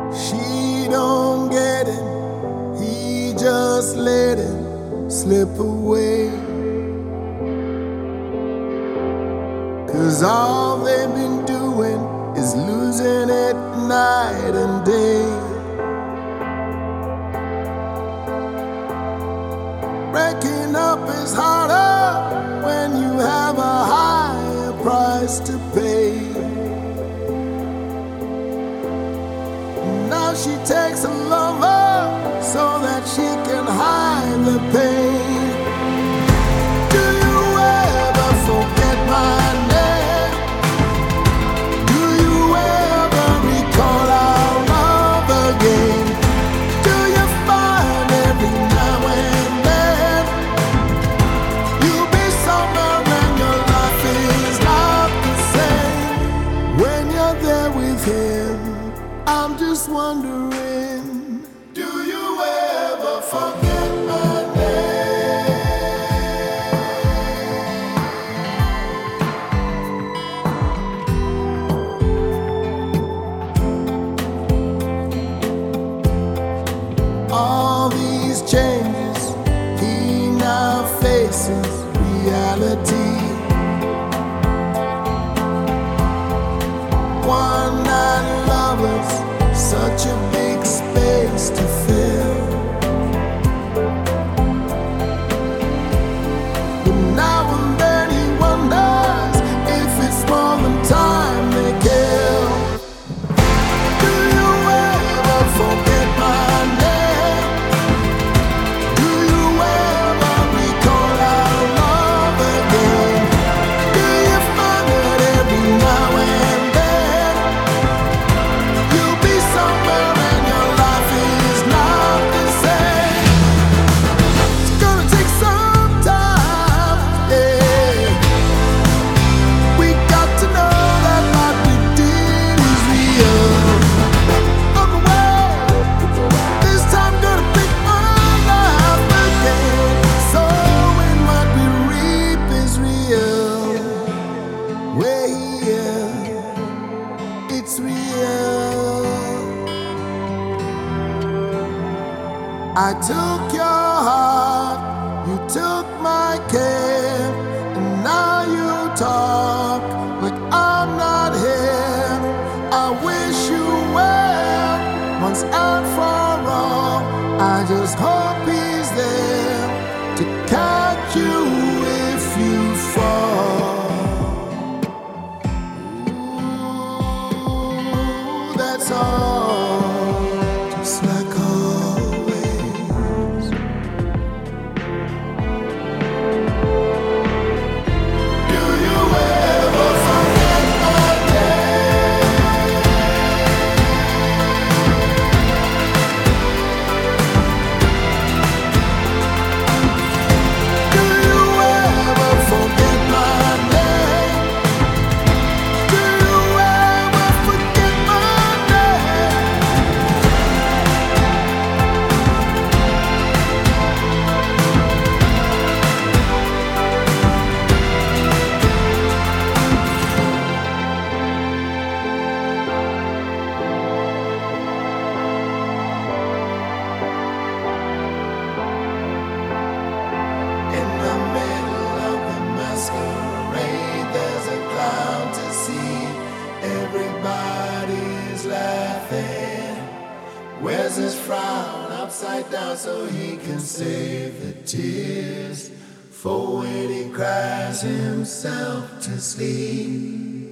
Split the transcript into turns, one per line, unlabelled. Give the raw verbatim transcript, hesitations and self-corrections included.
She don't get it, he just let it slip away. 'Cause all they've been doing is losing it night and day. Breaking up is harder when you have a higher price to pay. Now she takes a lover so that she can hide the pain. Do you ever forget my name? Do you ever recall our love again? Do you find every now and then you'll be somewhere and your life is not the same? When you're there with him, I'm just wondering, do you ever forget my name? All these changes, he now faces reality. One night lovers, such a big space to fill. But now and then he wonders if it's more than time they kill. Do you ever forget my name? Do you ever recall our love again? Do you find that every now and then you'll be somewhere and your life is not the same? It's gonna take some time, yeah. We got to know that what we did is real. On the way, this time gonna pick my life again. So when what we reap is real, we're here, it's real. I took your heart, you took my care, and now you talk like I'm not here. I wish you well, once and for all. I just hope he's there to catch you if you fall. Ooh, that's all, just like always. Do you ever forget my name? Do you ever forget my name? Do you ever forget my name? In the middle of the masquerade, there's a clown to see. Everybody's laughing. Wears his frown upside down so he can save the tears for when he cries himself to sleep.